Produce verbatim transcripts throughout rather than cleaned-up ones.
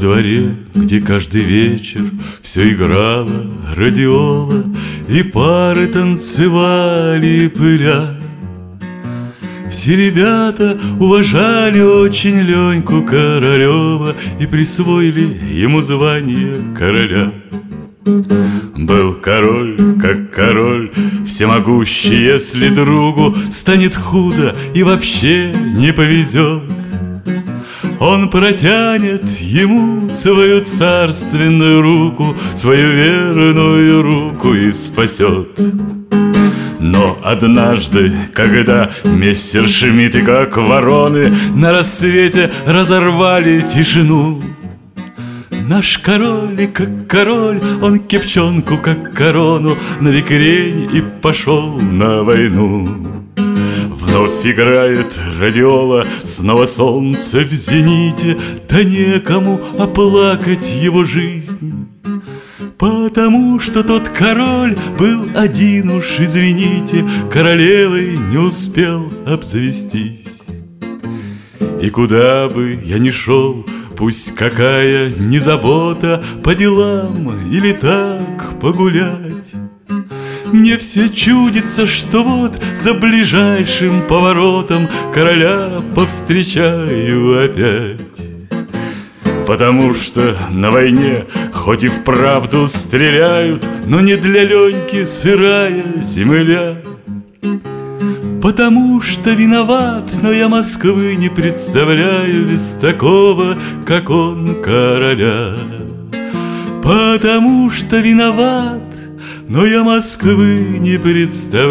дворе, где каждый вечер все играло радиола, и пары танцевали, пыля. Все ребята уважали очень Леньку Королева и присвоили ему звание короля. Был король, как король, всемогущий, если другу станет худо и вообще не повезет, он протянет ему свою царственную руку, свою верную руку и спасет. Но однажды, когда мессершмитты, как вороны, на рассвете разорвали тишину, наш король, как король, он кепчонку, как корону, на викрень и пошел на войну. Вновь играет радиола, снова солнце в зените, да некому оплакать его жизнь, потому что тот король был один уж, извините, королевой не успел обзавестись. И куда бы я ни шел, пусть какая ни забота, по делам или так погулять, мне все чудится, что вот за ближайшим поворотом короля повстречаю опять. Потому что на войне хоть и вправду стреляют, но не для Леньки сырая земля. Потому что виноват, но я Москвы не представляю без такого, как он, короля. Потому что виноват, но я Москвы не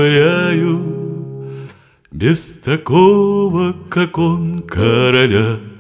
представляю без такого, как он, короля.